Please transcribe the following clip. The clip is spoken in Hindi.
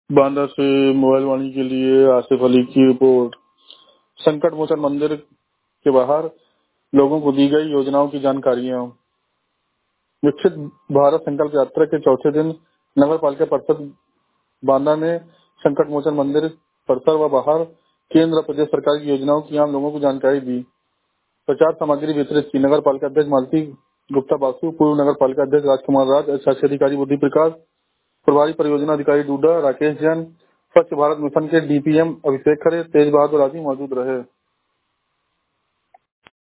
बांदा से मोबाइल वाणी के लिए आसिफ अली की रिपोर्ट। संकट मोचन मंदिर के बाहर लोगों को दी गई योजनाओं की जानकारियां। विकसित भारत संकल्प यात्रा के चौथे दिन नगर पालिका परिषद बांदा ने संकट मोचन मंदिर परिसर व बाहर केंद्र प्रदेश सरकार की योजनाओं की आम लोगों को जानकारी दी। प्रचार सामग्री वितरित की। नगर पालिका अध्यक्ष मालती गुप्ता बासु, पूर्व नगर पालिका अध्यक्ष राजकुमार राज, शासी अधिकारी बुद्धि प्रकाश, प्रभारी परियोजना अधिकारी डूडा राकेश जैन, स्वच्छ भारत मिशन के डीपीएम अभिषेक खरे, तेज बहादुर आदि मौजूद रहे।